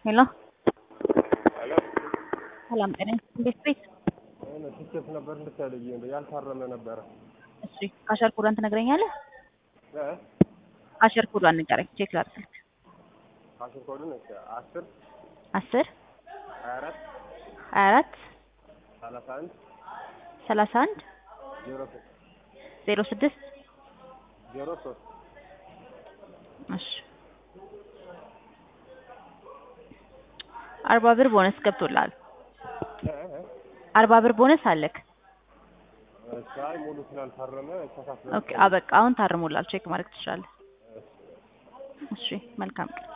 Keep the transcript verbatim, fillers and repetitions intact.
Hello? Hello? ሰላም ጤና እንዴት ቤት? እኔ ትኬት ነበር ልትፈልጊ እንዴ? ያልታረመ ነበር። እሺ ካሸር ኮዷን ትነግረኛለህ? እ ካሸር ኮዷን ንገረኝ ቼክ ላድርግ። ካሽር ኮዱን እሺ አስር አስር ሀያ አራት ሀያ አራት ሰላሳ አንድ ሰላሳ አንድ ዜሮ ሶስት ዜሮ ስድስት ዜሮ ሶስት እሺ አርባ ብር ቦነስ ገብቶልሃል። እ እ አርባ ብር ቦነስ አለክ። እሺ አይ ሙሉ ስላልታረመ ተካፍለ ኦኬ አበቃ አሁን ታርሞላል ቼክ ማድረግ ትችላለህ። እሺ መልካም ቀን